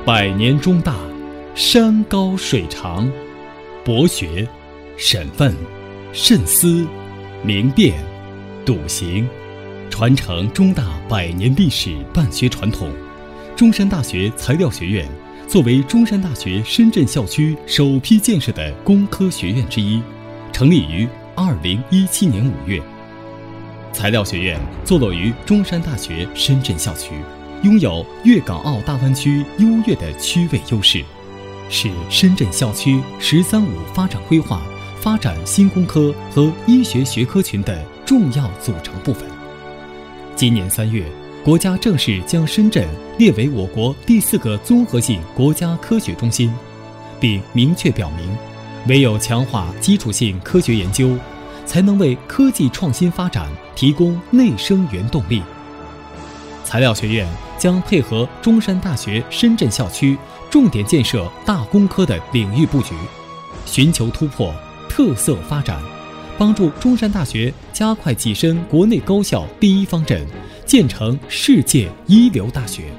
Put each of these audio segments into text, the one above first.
百年中大，山高水长，博学、审问、慎思、明辨、笃行，传承中大100年历史办学传统。中山大学材料学院作为中山大学深圳校区首批建设的工科学院之一，成立于2017年5月。材料学院坐落于中山大学深圳校区，拥有粤港澳大湾区优越的区位优势，是深圳校区“十三五”发展规划发展新工科和医学学科群的重要组成部分。今年3月，国家正式将深圳列为我国第4个综合性国家科学中心，并明确表明，唯有强化基础性科学研究，才能为科技创新发展提供内生原动力。材料学院将配合中山大学深圳校区重点建设大工科的领域布局，寻求突破、特色发展，帮助中山大学加快跻身国内高校第一方阵，建成世界一流大学。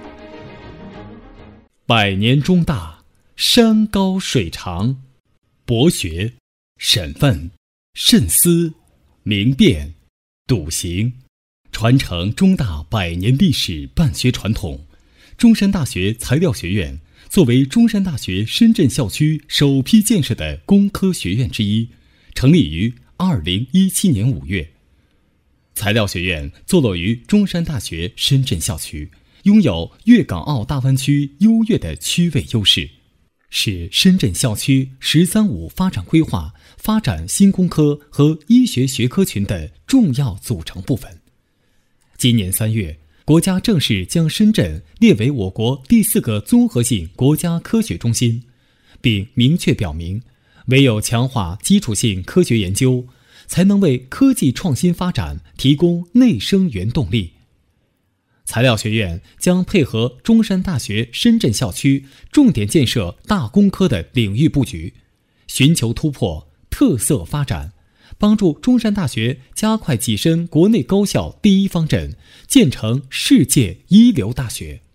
百年中大，山高水长，博学、审问、慎思、明辨、笃行，传承中大100年历史办学传统。中山大学材料学院作为中山大学深圳校区首批建设的工科学院之一，成立于2017年5月。材料学院坐落于中山大学深圳校区，拥有粤港澳大湾区优越的区位优势，是深圳校区“十三五”发展规划发展新工科和医学学科群的重要组成部分。今年3月，国家正式将深圳列为我国第4个综合性国家科学中心，并明确表明，唯有强化基础性科学研究，才能为科技创新发展提供内生原动力。材料学院将配合中山大学深圳校区重点建设大工科的领域布局，寻求突破、特色发展，帮助中山大学加快跻身国内高校第一方阵，建成世界一流大学。